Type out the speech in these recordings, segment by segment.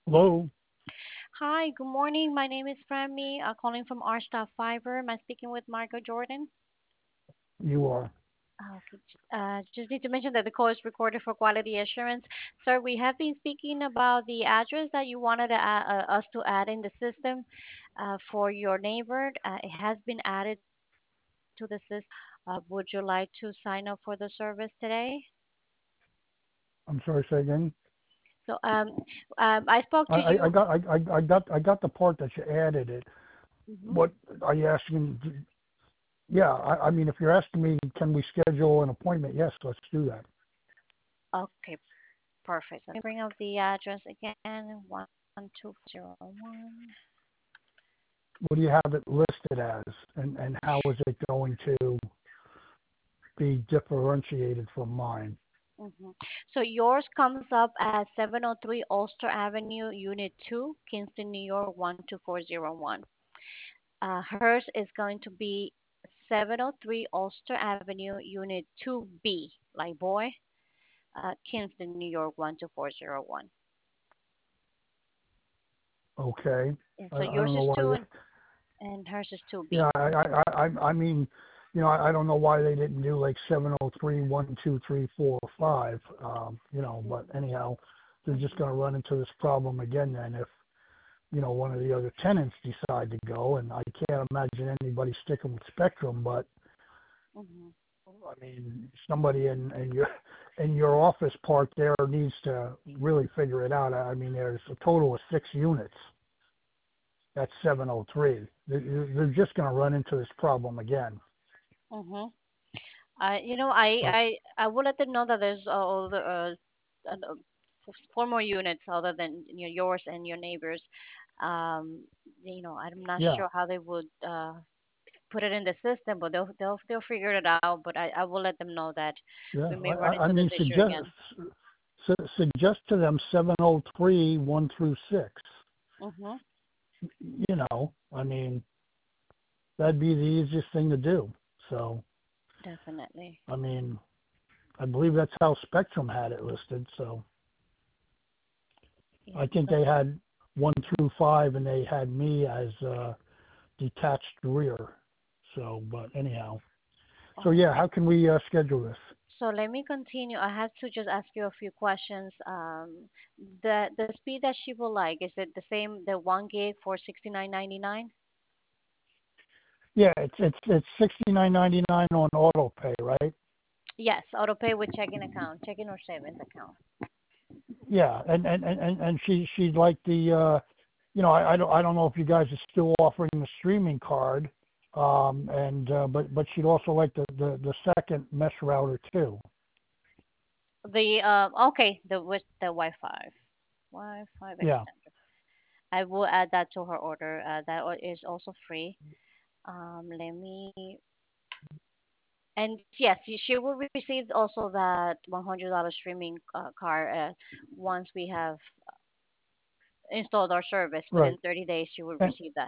Hello, Hi, good morning. My name is Frammy, calling from R Staff Fiber. Am I speaking with Marco Jordan? you are. Okay. Just need to mention that the call is recorded for quality assurance. Sir, we have been speaking about the address that you wanted us to add in the system for your neighbor. It has been added to the system. Would you like to sign up for the service today? I'm sorry, say again. So, I spoke to you. I got the part that you added it. Mhm. What are you asking? Yeah, I mean, if you're asking me, can we schedule an appointment? Yes, let's do that. Okay, perfect. Let me bring up the address again. 12401. What do you have it listed as, and how is it going to be differentiated from mine? hmm So yours comes up as 703 Ulster Avenue, Unit 2, Kingston, New York 12401. Hers is going to be 703 Ulster Avenue, Unit 2B, like boy, Kingston, New York 12401. Okay, And so I yours don't know is why 2 they. and hers is Yeah, 2B. I mean, I don't know why they didn't do like 703, 1, 2, 3, 4, 5. But hmm anyhow, they're just hmm going to run into this problem again then if one of the other tenants decide to go, and I can't imagine anybody sticking with Spectrum, but hmm I mean, somebody in your office park there needs to really figure it out. I mean, there's a total of 6 units. That's 703. They're just going to run into this problem again. hmm I So I will let them know that there's four more units other than yours and your neighbors. Um, I'm not yeah, sure how they would put it in the system, but they'll figure it out. But I will let them know that yeah. we may run I into this mean, issue again. suggest to them 703 1 through 6. Mhm. I mean, that'd be the easiest thing to do. So, Definitely. I mean, I believe that's how Spectrum had it listed. So, Yeah. I think they had 1 through 5, and they had me as detached rear. So, but anyhow, so All yeah, right. how can we schedule this? So let me continue. I have to just ask you a few questions. The speed that she will like, is it the same, the 1 gig for 69.99? Yeah, it's 69.99 on auto pay, right? Yes, auto pay with checking account, checking or savings account. Yeah, and she'd like the I don't know if you guys are still offering the streaming card, and but she'd also like the second mesh router too. The okay, the with the Wi-Fi Yeah, extender. I will add that to her order. Is also free. Let me. And yes, she will receive also that $100 streaming card once we have installed our service. right. Within 30 days, she will And receive that.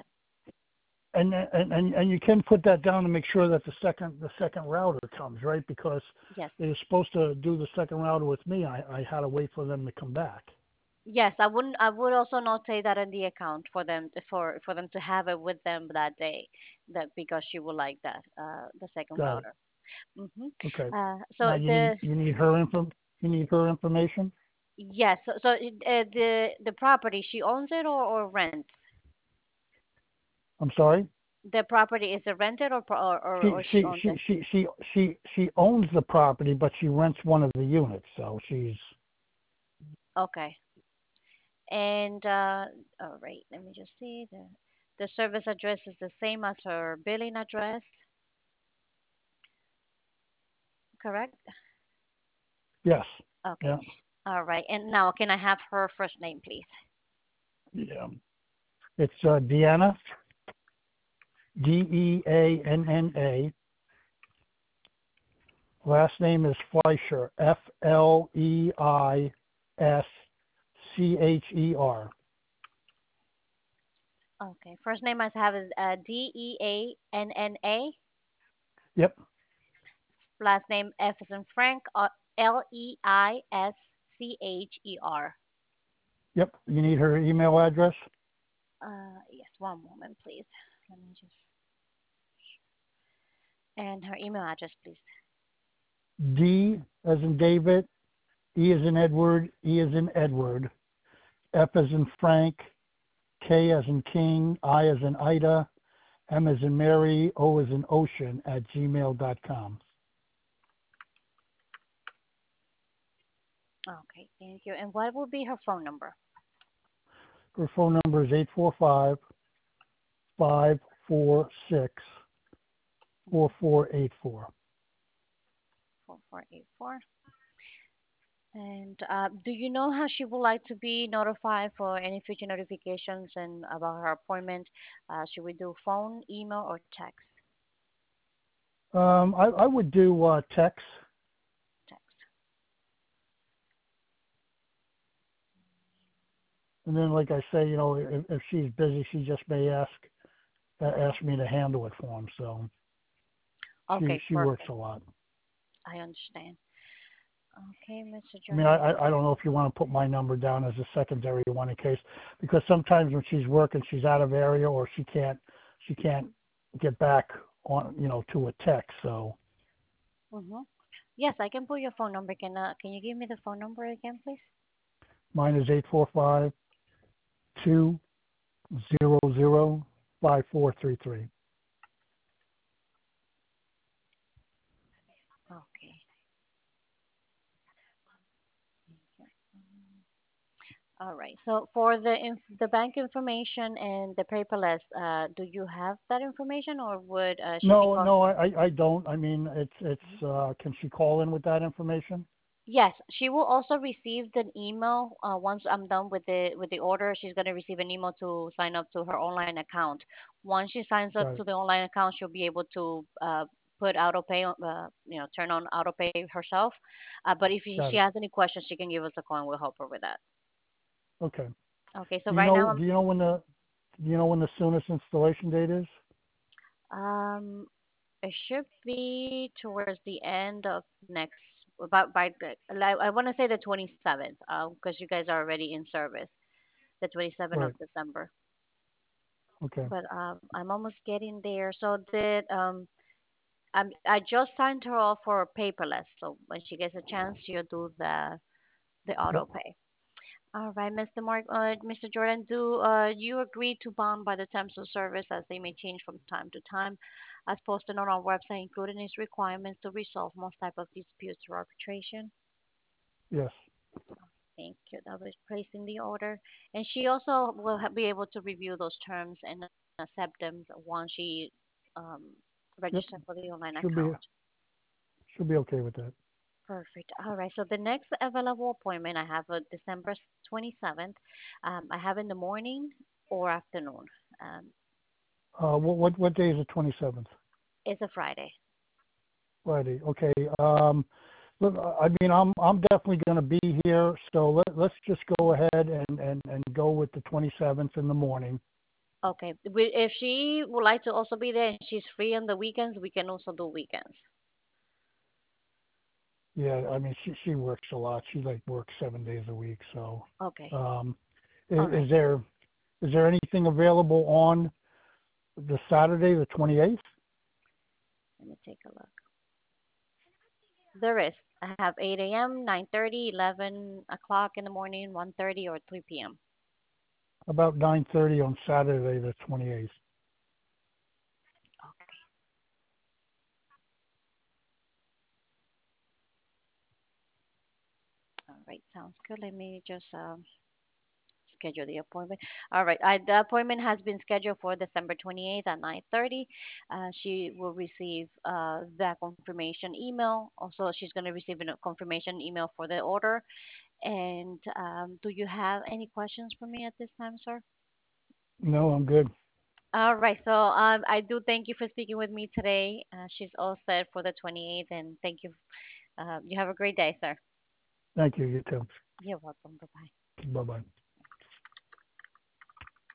and you can put that down to make sure that the second router comes, right? Because Yes. they were supposed to do the second router with me. I had to wait for them to come back. Yes, I wouldn't. I would also not say that in the account for them for them to have it with them that day, that because she would like that the second Got it. router. hmm Okay. So Now you need the you need her info. You need her information. yes, the property she owns it or rent. I'm sorry. The property is it rented or she owns it. She owns the property, but she rents one of the units. So she's Okay, and all right. Let me just see the service address is the same as her billing address, correct? yes, Okay, yeah, all right. And now can I have her first name, please? yeah. It's Deanna, Deanna. Last name is Fleischer, Fleischcher. Okay. First name I have is Deanna. Yep, Last name F is in Frank. Leischer. Yep. You need her email address? Yes, one moment, please. Let me just. And her email address, please. D as in David, E as in Edward, E as in Edward, F as in Frank, K as in King, I as in Ida, M as in Mary, O as in Ocean @gmail.com. Okay, thank you. And what will be her phone number? Her phone number is 845-546-4484. 4484. And do you know how she would like to be notified for any future notifications and about her appointment? Should we do phone, email, or text? I would do text. Text. And then, like I say, if she's busy, she just may ask me to handle it for him. So Okay, she works perfect. a lot. I understand. Okay, Mr. I mean, Jordan. I don't know if you want to put my number down as a secondary one in case, because sometimes when she's working, she's out of area or she can't get back on, to a text. So Mm-hmm. Yes, I can put your phone number. Can you give me the phone number again, please? mine is 845-200-5433. Okay. All right. So for the bank information and the paperless, do you have that information, or would she be No, called? no, I don't. I mean, can she call in with that information? Yes, she will also receive an email once I'm done with the order. She's going to receive an email to sign up to her online account. Once she signs up Got to it. the online account, she'll be able to put auto pay, turn on auto pay herself. But if Got she it. has any questions, she can give us a call and we'll help her with that. Okay. Okay, so Do you right now know, do you know when the, do you know when the soonest installation date is? it should be towards the end of next, about by I want to say the 27th, because you guys are already in service, the 27th of Right. December. Okay. But I'm almost getting there. So I just signed her off for paperless. So when she gets a chance, she'll do the Yep. auto pay. All right, Mr. Jordan, do you agree to bond by the terms of service as they may change from time to time, as posted on our website, including its requirements to resolve most type of disputes or arbitration? Yes. Thank you. That was placed in the order, and she also will be able to review those terms and accept them once she um, Yep. registers for the online Should be account. should be okay with that. Perfect. All right. So the next available appointment I have December 27th. I have in the morning or afternoon. Um, What day is the 27th? it's a Friday. Friday. Okay. Look, I mean, I'm definitely going to be here, so let's just go ahead and go with the 27th in the morning. Okay. If she would like to also be there and she's free on the weekends, we can also do weekends. Yeah, I mean, she works a lot. She like works 7 days a week. So, Okay. um, All is right. there anything available on the Saturday, the 28th? Let me take a look. There is. I have 8 a.m., 9:30, 11 o'clock in the morning, 1:30, or 3 p.m. About 9:30 on Saturday, the 28th. Okay. All right. Sounds good. Let me just schedule the appointment. All right. The appointment has been scheduled for December 28th at 9:30. She will receive that confirmation email. Also, she's going to receive a confirmation email for the order. And do you have any questions for me at this time, sir? No, I'm good. All right. So I do thank you for speaking with me today. She's all set for the 28th, and thank you. You have a great day, sir. Thank you. You too. You're welcome. Bye bye. Bye bye.